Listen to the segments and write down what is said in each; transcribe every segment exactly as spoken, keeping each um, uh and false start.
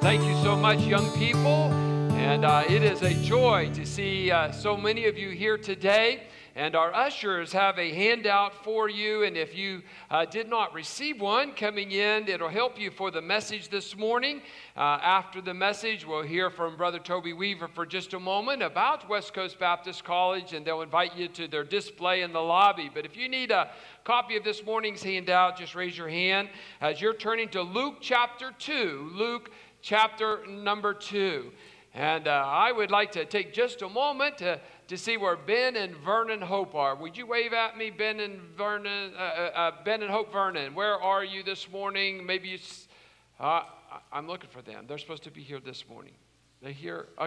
Thank you so much, young people. And uh, it is a joy to see uh, so many of you here today. And our ushers have a handout for you. And if you uh, did not receive one coming in, it'll help you for the message this morning. Uh, after the message, we'll hear from Brother Toby Weaver for just a moment about West Coast Baptist College, and they'll invite you to their display in the lobby. But if you need a copy of this morning's handout, just raise your hand as you're turning to Luke chapter two. Luke chapter number two. And uh, I would like to take just a moment to, to see where Ben and Vernon Hope are. Would you wave at me, Ben and Vernon, uh, uh, Ben and Hope Vernon? Where are you this morning? Maybe you, uh, I'm looking for them. They're supposed to be here this morning. They here. Uh,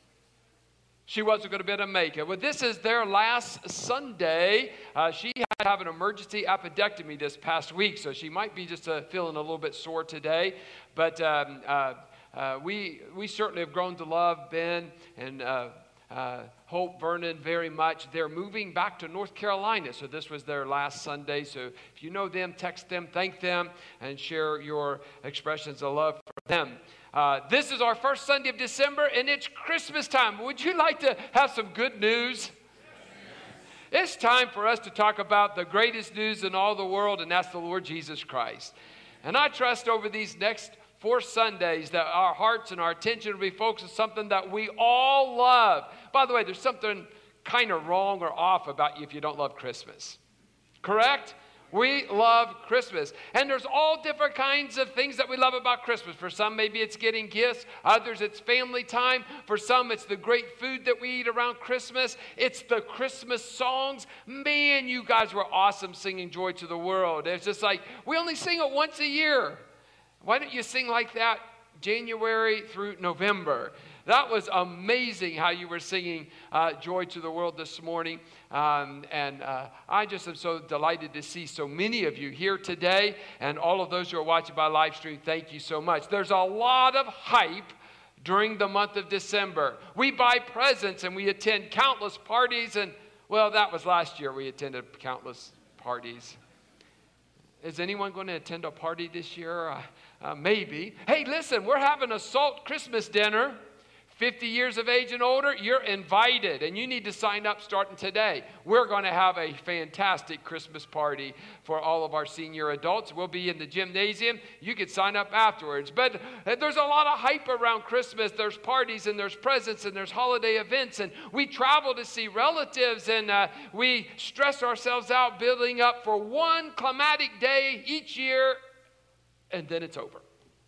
she wasn't going to be able to make it. Well, this is their last Sunday. Uh, she had to have an emergency appendectomy this past week, so she might be just uh, feeling a little bit sore today. But um, uh, Uh, we we certainly have grown to love Ben and uh, uh, Hope Vernon very much. They're moving back to North Carolina, so this was their last Sunday. So if you know them, text them, thank them, and share your expressions of love for them. Uh, this is our first Sunday of December, and it's Christmas time. Would you like to have some good news? It's time for us to talk about the greatest news in all the world, and that's the Lord Jesus Christ. And I trust over these next four Sundays that our hearts and our attention will be focused on something that we all love. By the way, there's something kind of wrong or off about you if you don't love Christmas. Correct? We love Christmas. And there's all different kinds of things that we love about Christmas. For some, maybe it's getting gifts. Others, it's family time. For some, it's the great food that we eat around Christmas. It's the Christmas songs. Man, you guys were awesome singing Joy to the World. It's just like, we only sing it once a year. Why don't you sing like that January through November? That was amazing how you were singing uh, Joy to the World this morning. Um, and uh, I just am so delighted to see so many of you here today. And all of those who are watching by live stream, thank you so much. There's a lot of hype during the month of December. We buy presents and we attend countless parties. And, well, that was last year we attended countless parties. Is anyone going to attend a party this year? Uh, uh, maybe. Hey, listen, we're having a Salt Christmas dinner. fifty years of age and older, you're invited, and you need to sign up starting today. We're going to have a fantastic Christmas party for all of our senior adults. We'll be in the gymnasium. You can sign up afterwards. But there's a lot of hype around Christmas. There's parties, and there's presents, and there's holiday events, and we travel to see relatives, and uh, we stress ourselves out building up for one climatic day each year, and then it's over.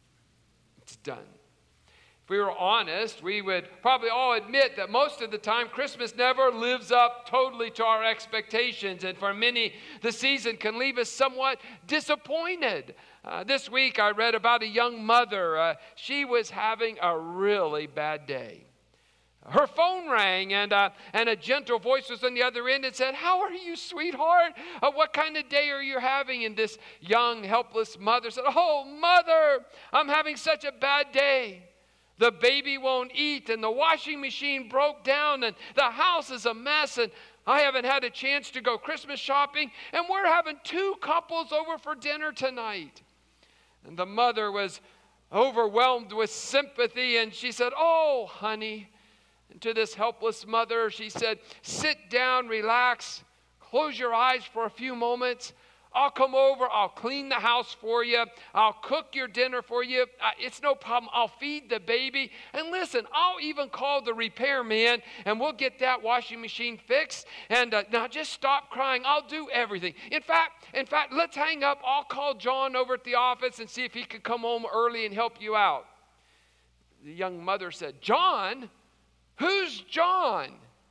It's done. If we were honest, we would probably all admit that most of the time Christmas never lives up totally to our expectations. And for many, the season can leave us somewhat disappointed. Uh, this week I read about a young mother. Uh, she was having a really bad day. Her phone rang, and uh, and a gentle voice was on the other end and said, "How are you, sweetheart? Uh, what kind of day are you having?" And this young, helpless mother said, "Oh, mother, I'm having such a bad day. The baby won't eat, and the washing machine broke down, and the house is a mess, and I haven't had a chance to go Christmas shopping, and we're having two couples over for dinner tonight." And the mother was overwhelmed with sympathy, and she said, "Oh, honey." And to this helpless mother, she said, "Sit down, relax, close your eyes for a few moments. I'll come over, I'll clean the house for you, I'll cook your dinner for you, uh, it's no problem, I'll feed the baby, and listen, I'll even call the repairman, and we'll get that washing machine fixed, and uh, now just stop crying, I'll do everything. In fact, in fact, let's hang up, I'll call John over at the office and see if he could come home early and help you out." The young mother said, "John? Who's John?"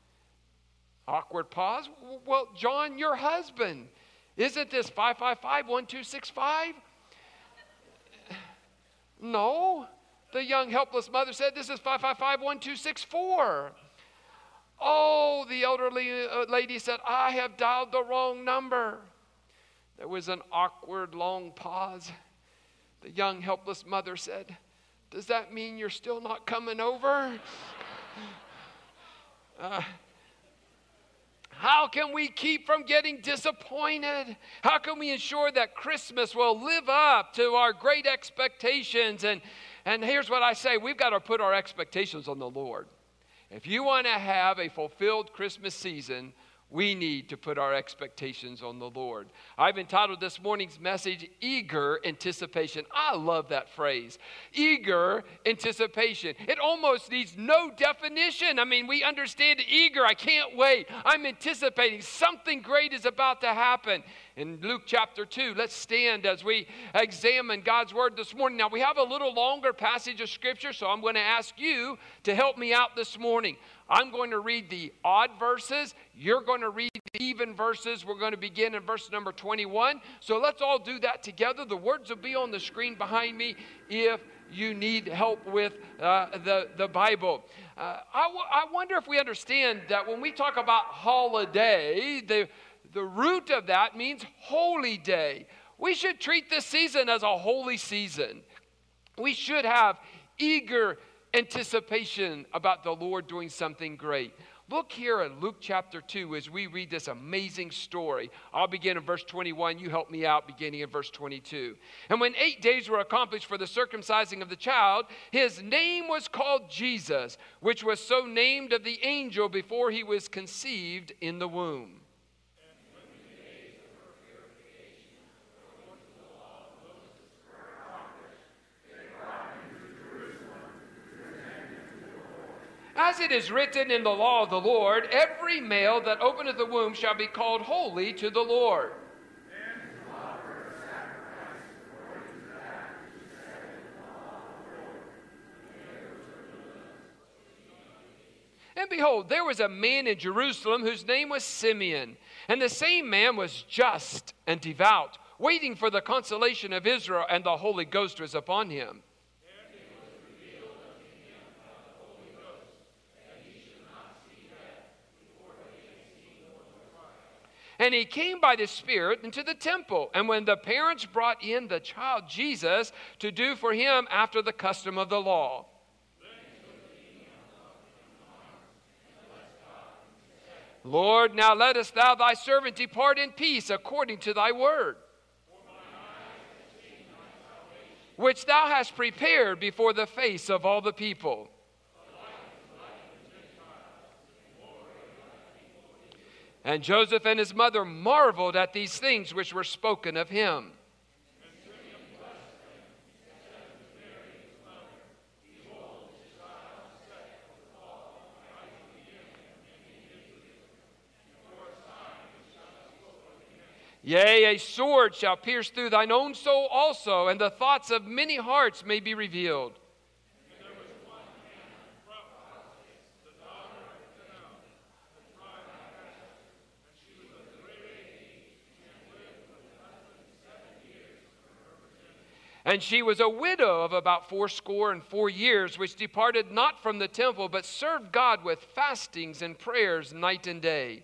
Awkward pause. "Well, John, your husband. Isn't this five five five, one two six five? "No." The young helpless mother said, "This is five five five, one two six four. "Oh," the elderly lady said, "I have dialed the wrong number." There was an awkward long pause. The young helpless mother said, "Does that mean you're still not coming over?" uh, How can we keep from getting disappointed? How can we ensure that Christmas will live up to our great expectations? And And here's what I say, we've got to put our expectations on the Lord. If you want to have a fulfilled Christmas season, we need to put our expectations on the Lord. I've entitled this morning's message, Eager Anticipation. I love that phrase, eager anticipation. It almost needs no definition. I mean, we understand eager. I can't wait. I'm anticipating something great is about to happen. In Luke chapter two, let's stand as we examine God's word this morning. Now, we have a little longer passage of scripture, so I'm going to ask you to help me out this morning. I'm going to read the odd verses. You're going to read the even verses. We're going to begin in verse number twenty-one. So let's all do that together. The words will be on the screen behind me if you need help with uh, the, the Bible. Uh, I, w- I wonder if we understand that when we talk about holiday, the, the root of that means holy day. We should treat this season as a holy season. We should have eager anticipation about the Lord doing something great. Look here in Luke chapter two as we read this amazing story. I'll begin in verse twenty-one. You help me out beginning in verse twenty-two. And when eight days were accomplished for the circumcising of the child, his name was called Jesus, which was so named of the angel before he was conceived in the womb. As it is written in the law of the Lord, every male that openeth the womb shall be called holy to the Lord. And behold, there was a man in Jerusalem whose name was Simeon. And the same man was just and devout, waiting for the consolation of Israel, and the Holy Ghost was upon him. And he came by the Spirit into the temple. And when the parents brought in the child Jesus to do for him after the custom of the law. Lord, now lettest thou thy servant depart in peace according to thy word, which thou hast prepared before the face of all the people. And Joseph and his mother marveled at these things which were spoken of him. Yea, a sword shall pierce through thine own soul also, and the thoughts of many hearts may be revealed. And she was a widow of about fourscore and four years, which departed not from the temple, but served God with fastings and prayers night and day.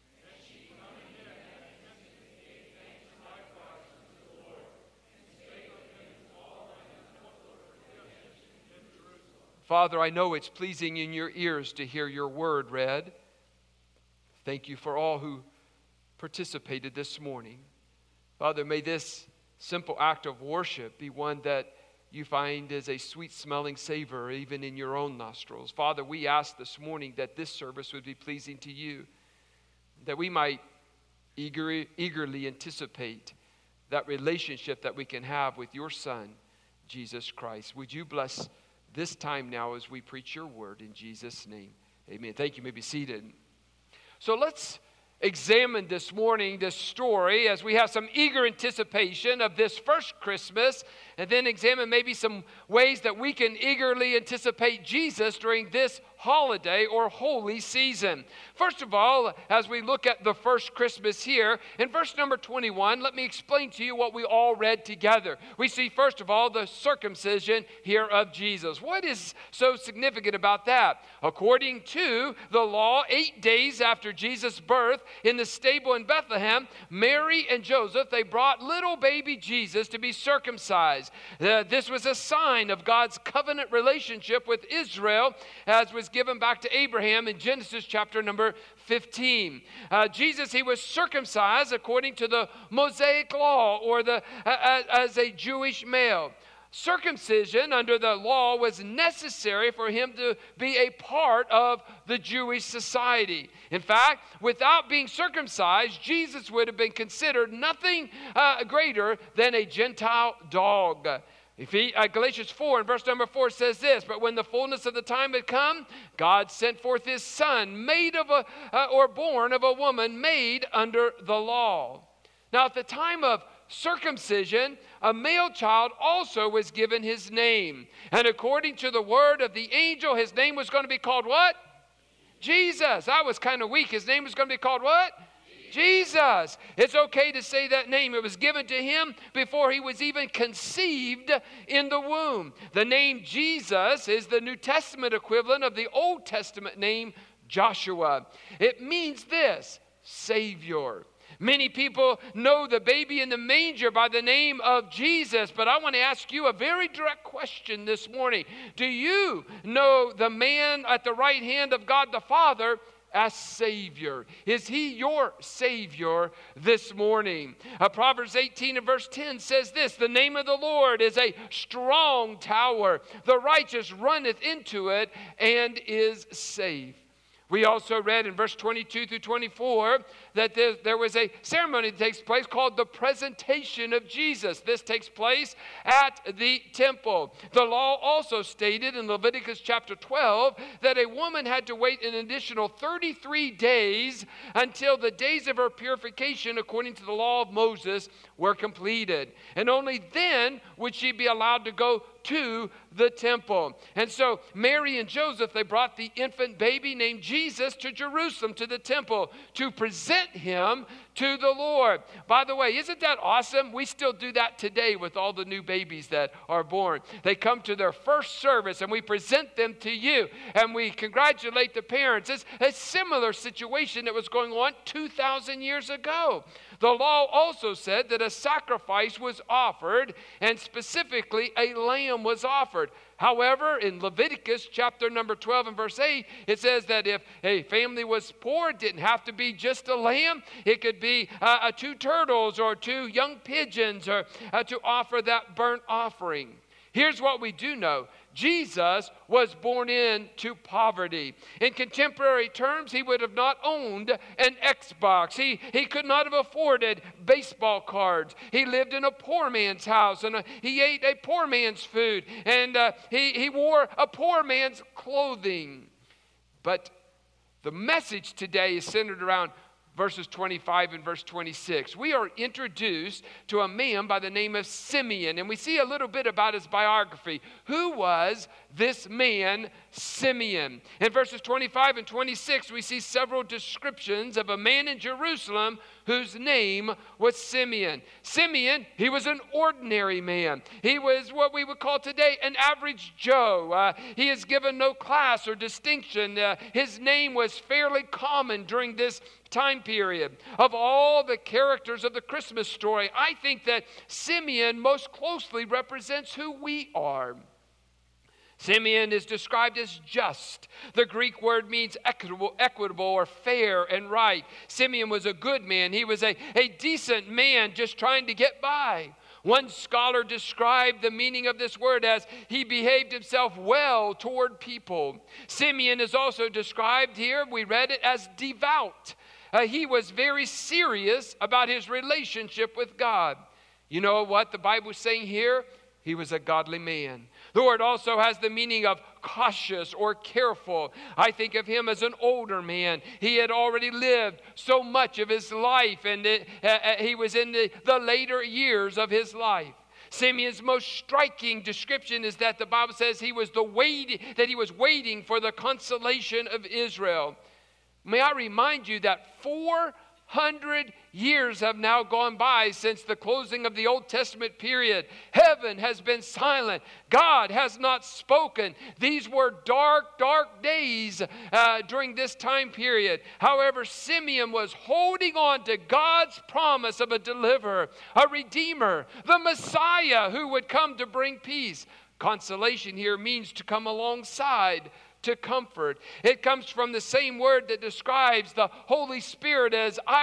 Father, I know it's pleasing in your ears to hear your word read. Thank you for all who participated this morning. Father, may this simple act of worship be one that you find as a sweet-smelling savor even in your own nostrils. Father, we ask this morning that this service would be pleasing to you, that we might eager, eagerly anticipate that relationship that we can have with your Son, Jesus Christ. Would you bless this time now as we preach your word in Jesus' name? Amen. Thank you. You may be seated. So let's examine this morning this story as we have some eager anticipation of this first Christmas, and then examine maybe some ways that we can eagerly anticipate Jesus during this holiday or holy season. First of all, as we look at the first Christmas here, in verse number twenty-one, let me explain to you what we all read together. We see, first of all, the circumcision here of Jesus. What is so significant about that? According to the law, eight days after Jesus' birth in the stable in Bethlehem, Mary and Joseph, they brought little baby Jesus to be circumcised. Uh, this was a sign of God's covenant relationship with Israel, as was given back to Abraham in Genesis chapter number fifteen. Uh, Jesus, he was circumcised according to the Mosaic law, or the uh, as a Jewish male. Circumcision under the law was necessary for him to be a part of the Jewish society. In fact, without being circumcised, Jesus would have been considered nothing uh, greater than a Gentile dog. If he, uh, Galatians four and verse number four says this, but when the fullness of the time had come, God sent forth his son, made of a, uh, or born of a woman, made under the law. Now at the time of circumcision, a male child also was given his name. And according to the word of the angel, his name was going to be called what? Jesus. I was kind of weak. His name was going to be called what? Jesus. It's okay to say that name. It was given to him before he was even conceived in the womb. The name Jesus is the New Testament equivalent of the Old Testament name Joshua. It means this: Savior. Many people know the baby in the manger by the name of Jesus, but I want to ask you a very direct question this morning. Do you know the man at the right hand of God the Father as Savior? Is he your Savior this morning? Uh, Proverbs eighteen and verse ten says this: the name of the Lord is a strong tower. The righteous runneth into it and is safe. We also read in verse twenty-two through twenty-four that there, there was a ceremony that takes place called the presentation of Jesus. This takes place at the temple. The law also stated in Leviticus chapter twelve that a woman had to wait an additional thirty-three days until the days of her purification, according to the law of Moses, were completed. And only then would she be allowed to go to the temple. And so Mary and Joseph, they brought the infant baby named Jesus to Jerusalem, to the temple, to present him to the Lord. By the way, isn't that awesome? We still do that today with all the new babies that are born. They come to their first service and we present them to you and we congratulate the parents. It's a similar situation that was going on two thousand years ago. The law also said that a sacrifice was offered, and specifically a lamb was offered. However, in Leviticus chapter number twelve and verse eight, it says that if a family was poor, it didn't have to be just a lamb. It could be uh, uh, two turtles or two young pigeons or uh, to offer that burnt offering. Here's what we do know. Jesus was born into poverty. In contemporary terms, he would have not owned an Xbox. He, he could not have afforded baseball cards. He lived in a poor man's house, and uh, he ate a poor man's food, and uh, he, he wore a poor man's clothing. But the message today is centered around verses twenty-five and verse twenty-six. We are introduced to a man by the name of Simeon, and we see a little bit about his biography. Who was this man, Simeon? In verses twenty-five and twenty-six, we see several descriptions of a man in Jerusalem whose name was Simeon. Simeon, he was an ordinary man. He was what we would call today an average Joe. Uh, he is given no class or distinction. Uh, his name was fairly common during this time period. Of all the characters of the Christmas story, I think that Simeon most closely represents who we are. Simeon is described as just. The Greek word means equitable, equitable or fair and right. Simeon was a good man. He was a, a decent man just trying to get by. One scholar described the meaning of this word as he behaved himself well toward people. Simeon is also described here, we read it, as devout. Uh, he was very serious about his relationship with God. You know what the Bible is saying here? He was a godly man. The word also has the meaning of cautious or careful. I think of him as an older man. He had already lived so much of his life, and it, uh, he was in the, the later years of his life. Simeon's most striking description is that the Bible says he was the wait, that he was waiting for the consolation of Israel. May I remind you that four hundred years have now gone by since the closing of the Old Testament period. Heaven has been silent. God has not spoken. These were dark, dark days uh, during this time period. However, Simeon was holding on to God's promise of a deliverer, a redeemer, the Messiah who would come to bring peace. Consolation here means to come alongside, to comfort. It comes from the same word that describes the Holy Spirit as our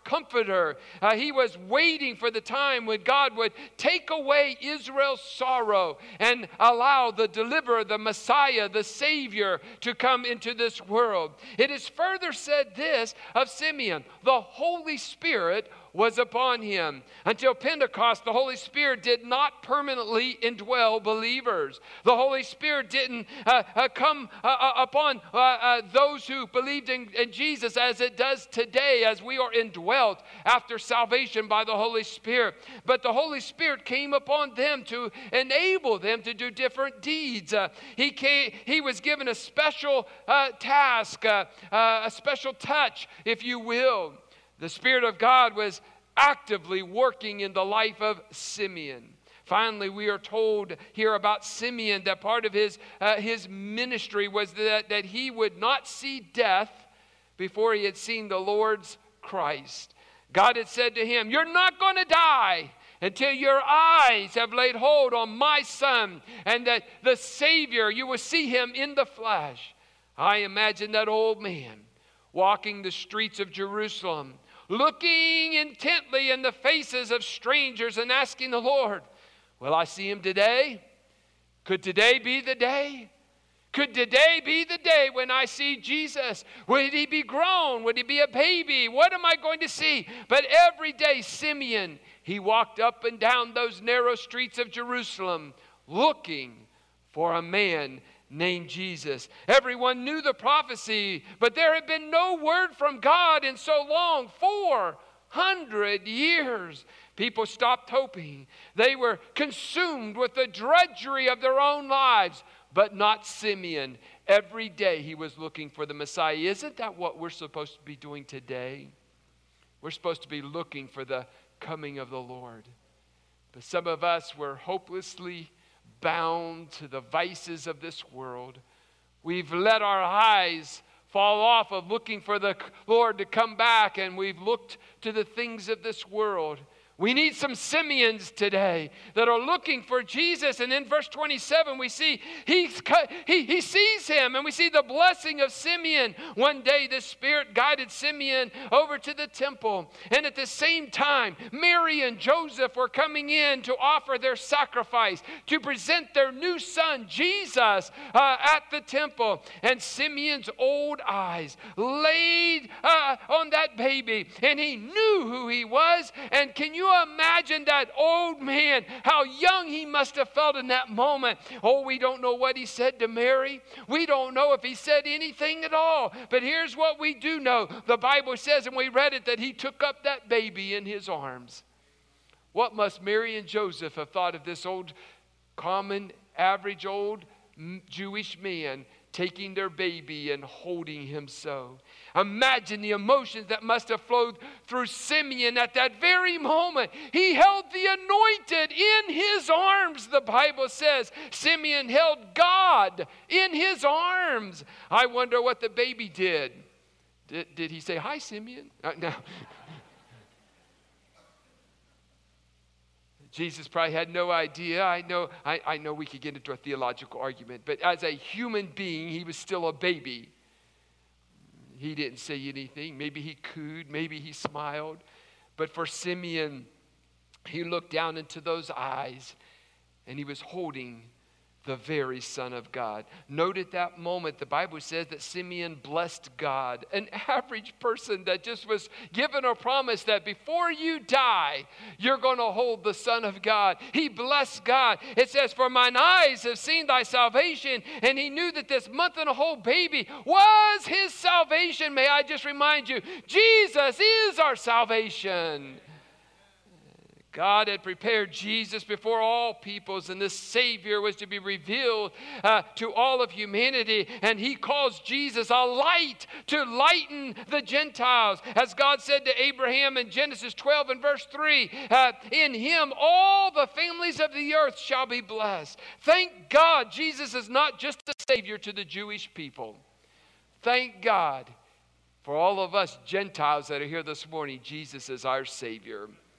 comforter. Uh, he was waiting for the time when God would take away Israel's sorrow and allow the deliverer, the Messiah, the Savior to come into this world. It is further said this of Simeon: the Holy Spirit was upon him. Until Pentecost, the Holy Spirit did not permanently indwell believers. The Holy Spirit didn't uh, uh, come uh, uh, upon uh, uh, those who believed in, in Jesus as it does today, as we are indwelt after salvation by the Holy Spirit. But the Holy Spirit came upon them to enable them to do different deeds. Uh, he, came, he was given a special uh, task, uh, uh, a special touch, if you will. The Spirit of God was actively working in the life of Simeon. Finally, we are told here about Simeon that part of his, uh, his ministry was that, that he would not see death before he had seen the Lord's Christ. God had said to him, "You're not going to die until your eyes have laid hold on my Son, and that the Savior, you will see him in the flesh." I imagine that old man walking the streets of Jerusalem, looking intently in the faces of strangers and asking the Lord, "Will I see him today? Could today be the day? Could today be the day when I see Jesus? Would he be grown? Would he be a baby? What am I going to see?" But every day, Simeon, he walked up and down those narrow streets of Jerusalem looking for a man named Jesus. Everyone knew the prophecy, but there had been no word from God in so long, four hundred years. People stopped hoping. They were consumed with the drudgery of their own lives, but not Simeon. Every day he was looking for the Messiah. Isn't that what we're supposed to be doing today? We're supposed to be looking for the coming of the Lord. But some of us were hopelessly bound to the vices of this world. We've let our eyes fall off of looking for the Lord to come back, and we've looked to the things of this world. We need some Simeons today that are looking for Jesus. And in verse twenty-seven, we see he's, he, he sees him, and we see the blessing of Simeon. One day, the Spirit guided Simeon over to the temple. And at the same time, Mary and Joseph were coming in to offer their sacrifice, to present their new son, Jesus, uh, at the temple. And Simeon's old eyes laid uh, on that baby, and he knew who he was. And can you imagine that old man, how young he must have felt in that moment? Oh, we don't know what he said to Mary. We don't know if he said anything at all. But here's what we do know. The Bible says, and we read it, that he took up that baby in his arms. What must Mary and Joseph have thought of this old, common, average old Jewish man taking their baby and holding him so? Imagine the emotions that must have flowed through Simeon at that very moment. He held the anointed in his arms, the Bible says. Simeon held God in his arms. I wonder what the baby did. Did, did he say, "Hi, Simeon"? Uh, no. Jesus probably had no idea. I know, I, I know we could get into a theological argument, but as a human being, he was still a baby. He didn't say anything. Maybe he cooed. Maybe he smiled. But for Simeon, he looked down into those eyes, and he was holding the very Son of God. Note at that moment, the Bible says that Simeon blessed God. An average person that just was given a promise that before you die, you're going to hold the Son of God. He blessed God. It says, "For mine eyes have seen thy salvation." And he knew that this month and a whole baby was his salvation. May I just remind you, Jesus is our salvation. God had prepared Jesus before all peoples, and this Savior was to be revealed uh, to all of humanity. And he calls Jesus a light to lighten the Gentiles. As God said to Abraham in Genesis twelve and verse three, uh, "In him all the families of the earth shall be blessed." Thank God Jesus is not just a Savior to the Jewish people. Thank God for all of us Gentiles that are here this morning. Jesus is our Savior.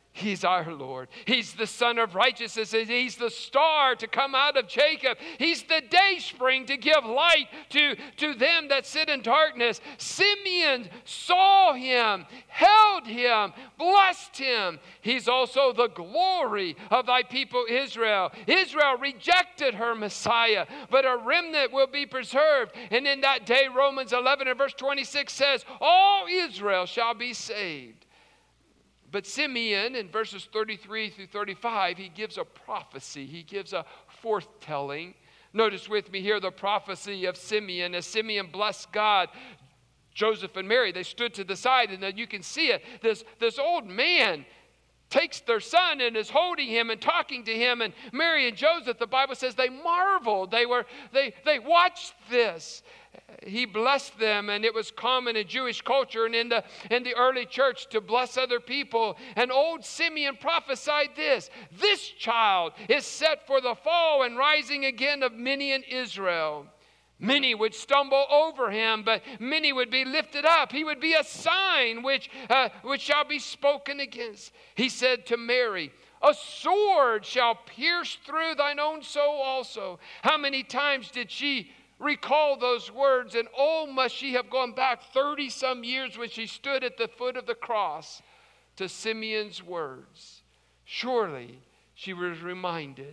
He's our Lord. He's the Son of righteousness. He's the star to come out of Jacob. He's the day spring to give light to, to them that sit in darkness. Simeon saw him, held him, blessed him. He's also the glory of thy people Israel. Israel rejected her Messiah, but a remnant will be preserved. And in that day, Romans eleven and verse twenty-six says, all Israel shall be saved. But Simeon, in verses thirty-three through thirty-five, he gives a prophecy. He gives a forthtelling. Notice with me here the prophecy of Simeon. As Simeon blessed God, Joseph and Mary, they stood to the side, and then you can see it. This, this old man takes their son and is holding him and talking to him. And Mary and Joseph, the Bible says, they marveled. They were, they, they watched this. He blessed them, and it was common in Jewish culture and in the, in the early church to bless other people. And old Simeon prophesied this: this child is set for the fall and rising again of many in Israel. Many would stumble over him, but many would be lifted up. He would be a sign which, uh, which shall be spoken against. He said to Mary, a sword shall pierce through thine own soul also. How many times did she recall those words? And oh, must she have gone back thirty some years when she stood at the foot of the cross to Simeon's words. Surely she was reminded.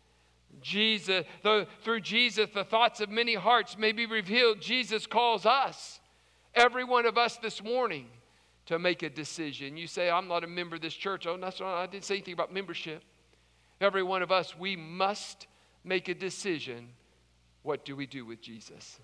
Jesus, the, through Jesus, the thoughts of many hearts may be revealed. Jesus calls us, every one of us this morning, to make a decision. You say, I'm not a member of this church. Oh, that's not, I didn't say anything about membership. Every one of us, we must make a decision. What do we do with Jesus?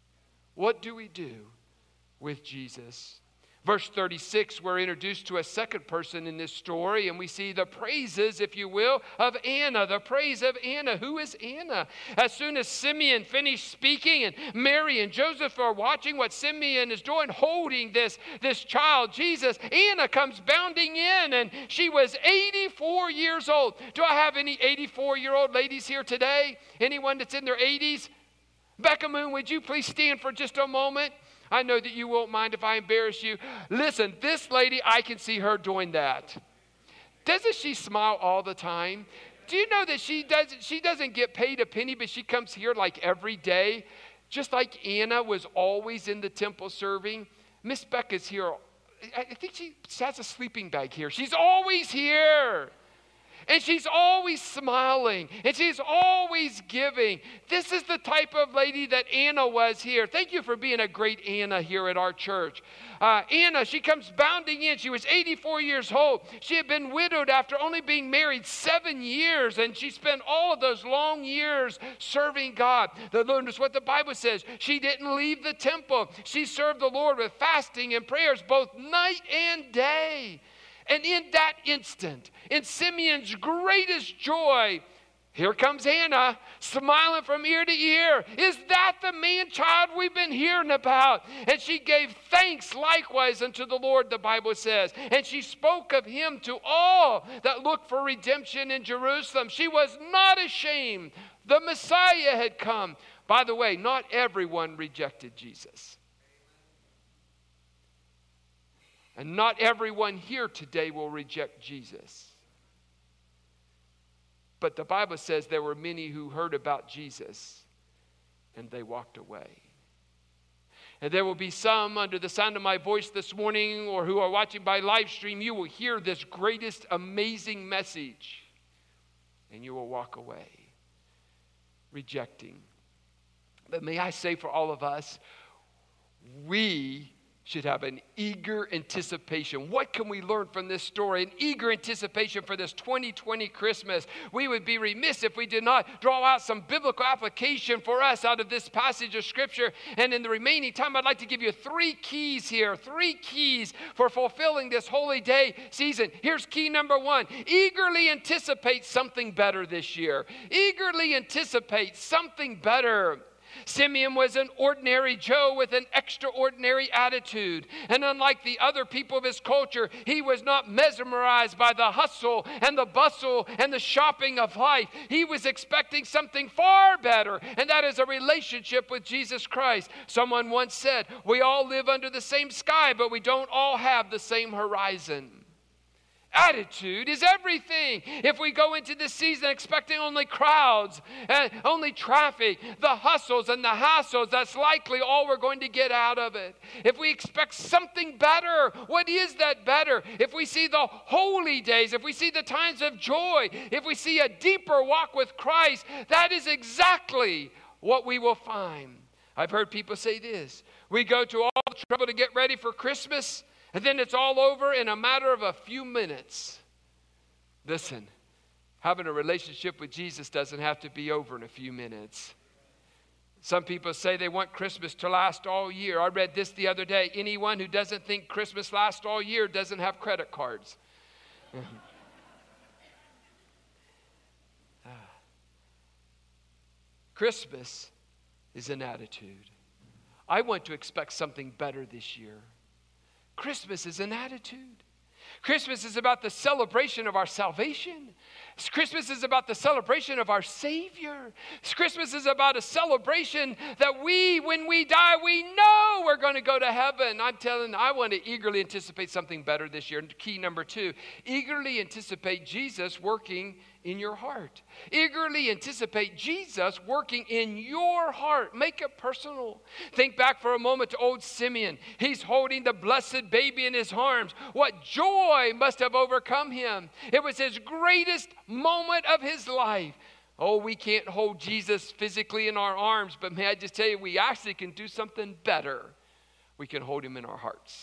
What do we do with Jesus? Verse thirty-six, we're introduced to a second person in this story, and we see the praises, if you will, of Anna. The praise of Anna. Who is Anna? As soon as Simeon finished speaking, and Mary and Joseph are watching what Simeon is doing, holding this, this child, Jesus, Anna comes bounding in, and she was eighty-four years old. Do I have any eighty-four-year-old ladies here today? Anyone that's in their eighties? Becca Moon, would you please stand for just a moment? I know that you won't mind if I embarrass you. Listen, this lady, I can see her doing that. Doesn't she smile all the time? Do you know that she doesn't, she doesn't get paid a penny, but she comes here like every day? Just like Anna was always in the temple serving. Miss Becca's here. I think she has a sleeping bag here. She's always here. And she's always smiling. And she's always giving. This is the type of lady that Anna was here. Thank you for being a great Anna here at our church. Uh, Anna, she comes bounding in. She was eighty-four years old. She had been widowed after only being married seven years. And she spent all of those long years serving God. Notice what the Bible says. She didn't leave the temple. She served the Lord with fasting and prayers both night and day. And in that instant, in Simeon's greatest joy, here comes Anna, smiling from ear to ear. Is that the man-child we've been hearing about? And she gave thanks likewise unto the Lord, the Bible says. And she spoke of him to all that looked for redemption in Jerusalem. She was not ashamed. The Messiah had come. By the way, not everyone rejected Jesus. And not everyone here today will reject Jesus. But the Bible says there were many who heard about Jesus and they walked away. And there will be some under the sound of my voice this morning or who are watching by live stream, you will hear this greatest amazing message and you will walk away rejecting. But may I say for all of us, we should have an eager anticipation. What can we learn from this story? An eager anticipation for this twenty twenty Christmas. We would be remiss if we did not draw out some biblical application for us out of this passage of Scripture. And in the remaining time, I'd like to give you three keys here. Three keys for fulfilling this holy day season. Here's key number one. Eagerly anticipate something better this year. Eagerly anticipate something better. Simeon was an ordinary Joe with an extraordinary attitude. And unlike the other people of his culture, he was not mesmerized by the hustle and the bustle and the shopping of life. He was expecting something far better, and that is a relationship with Jesus Christ. Someone once said, we all live under the same sky, but we don't all have the same horizon. Attitude is everything. If we go into this season expecting only crowds and only traffic, the hustles and the hassles, that's likely all we're going to get out of it. If we expect something better, what is that better? If we see the holy days, if we see the times of joy, if we see a deeper walk with Christ, that is exactly what we will find. I've heard people say this: we go to all the trouble to get ready for Christmas, and then it's all over in a matter of a few minutes. Listen, having a relationship with Jesus doesn't have to be over in a few minutes. Some people say they want Christmas to last all year. I read this the other day. Anyone who doesn't think Christmas lasts all year doesn't have credit cards. Christmas is an attitude. I want to expect something better this year. Christmas is an attitude. Christmas is about the celebration of our salvation. Christmas is about the celebration of our Savior. Christmas is about a celebration that we, when we die, we know we're going to go to heaven. I'm telling you, I want to eagerly anticipate something better this year. Key number two, eagerly anticipate Jesus working in your heart. Eagerly anticipate Jesus working in your heart. Make it personal. Think back for a moment to old Simeon. He's holding the blessed baby in his arms. What joy must have overcome him. It was his greatest moment of his life. Oh, we can't hold Jesus physically in our arms, but may I just tell you, we actually can do something better. We can hold him in our hearts.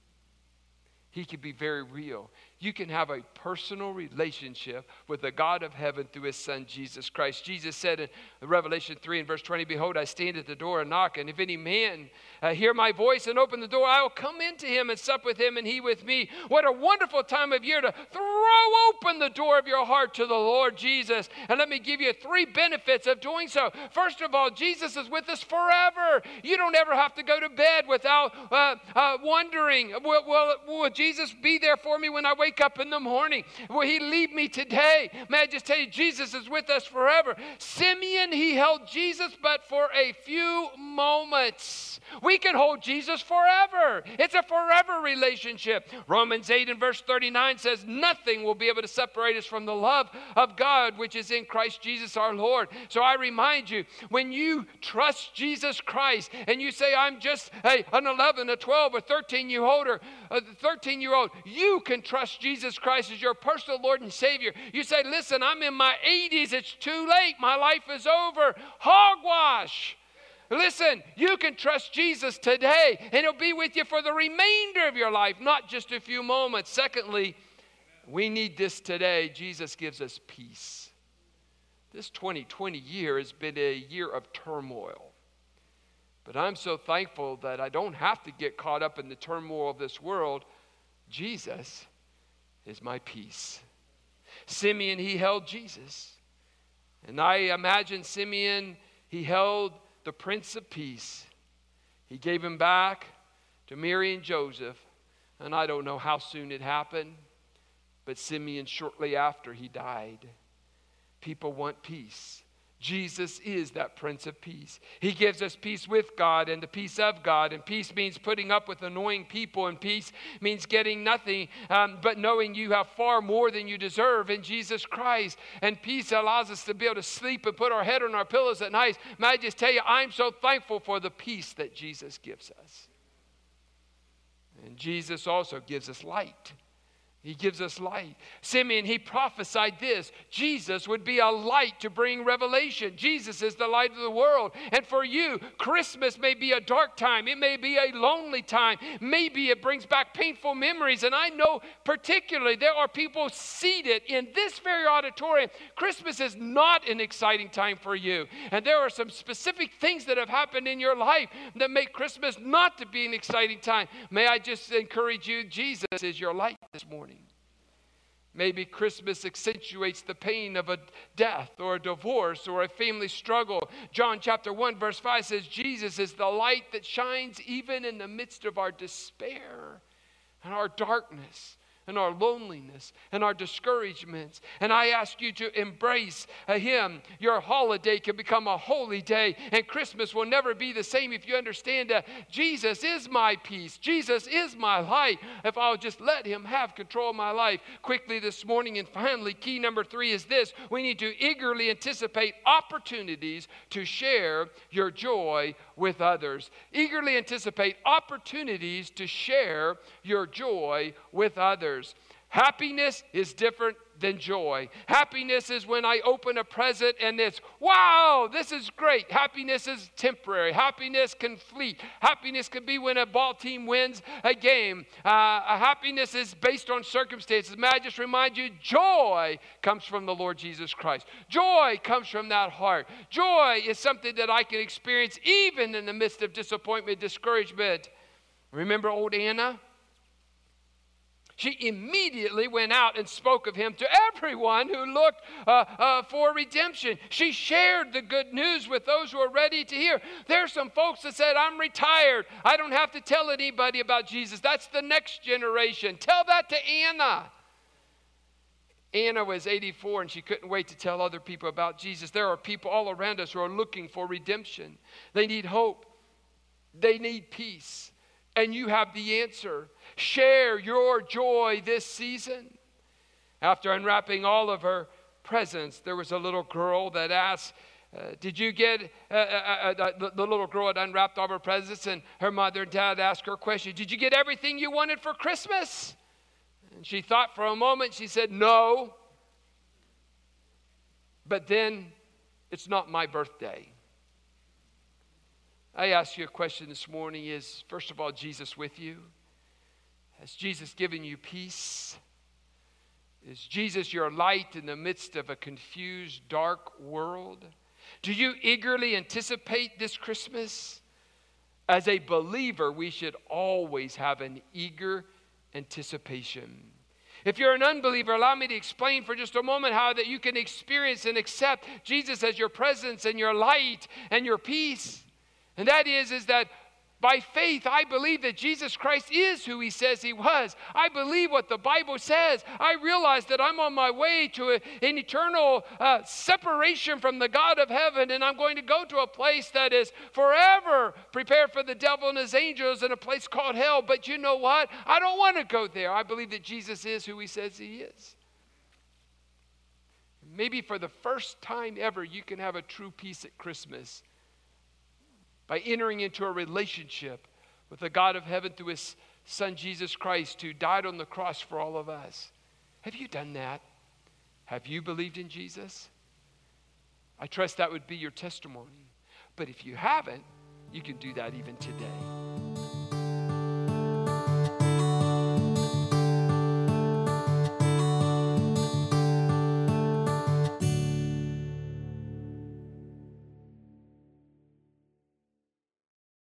He can be very real. You can have a personal relationship with the God of heaven through his son, Jesus Christ. Jesus said in Revelation three and verse twenty, behold, I stand at the door and knock, and if any man uh, hear my voice and open the door, I will come into him and sup with him and he with me. What a wonderful time of year to throw open the door of your heart to the Lord Jesus. And let me give you three benefits of doing so. First of all, Jesus is with us forever. You don't ever have to go to bed without uh, uh, wondering, will, will, will Jesus be there for me when I wake Wake up in the morning? Will he lead me today? May I just tell you, Jesus is with us forever. Simeon, he held Jesus, but for a few moments. We can hold Jesus forever. It's a forever relationship. Romans eight and verse thirty-nine says, nothing will be able to separate us from the love of God, which is in Christ Jesus our Lord. So I remind you, when you trust Jesus Christ and you say, I'm just hey, an eleven, a twelve, a thirteen year old, or a thirteen year old, you can trust Jesus Christ as your personal Lord and Savior. You say, listen, I'm in my eighties. It's too late. My life is over. Hogwash. Listen, you can trust Jesus today, and he'll be with you for the remainder of your life, not just a few moments. Secondly, we need this today. Jesus gives us peace. This twenty twenty year has been a year of turmoil. But I'm so thankful that I don't have to get caught up in the turmoil of this world. Jesus is my peace. Simeon, he held Jesus. And I imagine Simeon, he held the Prince of Peace. He gave him back to Mary and Joseph. And I don't know how soon it happened, but Simeon, shortly after, he died. People want peace. Jesus is that Prince of Peace. He gives us peace with God and the peace of God. And peace means putting up with annoying people. And peace means getting nothing, um, but knowing you have far more than you deserve in Jesus Christ. And peace allows us to be able to sleep and put our head on our pillows at night. May I just tell you, I'm so thankful for the peace that Jesus gives us. And Jesus also gives us light. He gives us light. Simeon, he prophesied this. Jesus would be a light to bring revelation. Jesus is the light of the world. And for you, Christmas may be a dark time. It may be a lonely time. Maybe it brings back painful memories. And I know particularly there are people seated in this very auditorium. Christmas is not an exciting time for you. And there are some specific things that have happened in your life that make Christmas not to be an exciting time. May I just encourage you, Jesus is your light this morning. Maybe Christmas accentuates the pain of a death or a divorce or a family struggle. John chapter one verse five says, Jesus is the light that shines even in the midst of our despair and our darkness. and our loneliness and our discouragements. And I ask you to embrace uh, Him. Your holiday can become a holy day, and Christmas will never be the same if you understand that Jesus is my peace. Jesus is my light. If I'll just let Him have control of my life. Quickly this morning, and finally, key number three is this. We need to eagerly anticipate opportunities to share your joy with others. Eagerly anticipate opportunities to share your joy with others. Happiness is different than joy. Happiness is when I open a present and it's, wow, this is great. Happiness is temporary. Happiness can flee. Happiness can be when a ball team wins a game. Uh, happiness is based on circumstances. May I just remind you, joy comes from the Lord Jesus Christ. Joy comes from that heart. Joy is something that I can experience even in the midst of disappointment, discouragement. Remember old Anna? She immediately went out and spoke of Him to everyone who looked uh, uh, for redemption. She shared the good news with those who are ready to hear. There's some folks that said, I'm retired. I don't have to tell anybody about Jesus. That's the next generation. Tell that to Anna. Anna was eighty-four and she couldn't wait to tell other people about Jesus. There are people all around us who are looking for redemption. They need hope. They need peace. And you have the answer. Share your joy this season. After unwrapping all of her presents, there was a little girl that asked, uh, did you get, uh, uh, uh, the, the little girl had unwrapped all her presents, and her mother and dad asked her a question, did you get everything you wanted for Christmas? And she thought for a moment, she said, no. But then, it's not my birthday. I ask you a question this morning. Is, first of all, Jesus with you? Has Jesus given you peace? Is Jesus your light in the midst of a confused, dark world? Do you eagerly anticipate this Christmas? As a believer, we should always have an eager anticipation. If you're an unbeliever, allow me to explain for just a moment how that you can experience and accept Jesus as your presence and your light and your peace. And that is, is that by faith, I believe that Jesus Christ is who He says He was. I believe what the Bible says. I realize that I'm on my way to a, an eternal uh, separation from the God of heaven, and I'm going to go to a place that is forever prepared for the devil and his angels in a place called hell. But you know what? I don't want to go there. I believe that Jesus is who He says He is. Maybe for the first time ever, you can have a true peace at Christmas by entering into a relationship with the God of heaven through His Son, Jesus Christ, who died on the cross for all of us. Have you done that? Have you believed in Jesus? I trust that would be your testimony. But if you haven't, you can do that even today.